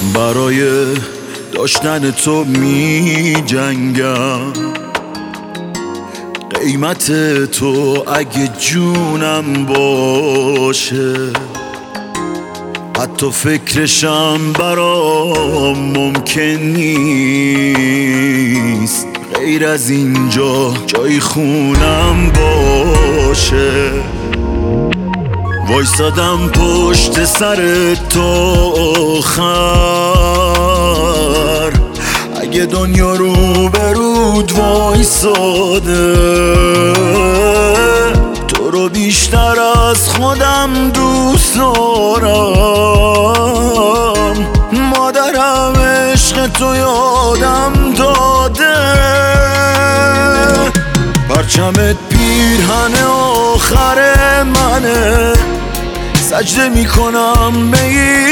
برای داشتن تو می جنگم، قیمت تو اگه جونم باشه حتی فکرشم برام ممکن نیست غیر از اینجا جای خونم باشه. وایسادم پشت سر تو آخر، اگه دنیا رو برود وایساده تو رو بیشتر از خودم دوست دارم. مادرم عشق تو یادم داده، پرچمت پیرهن آخر منه، سجده میکنم به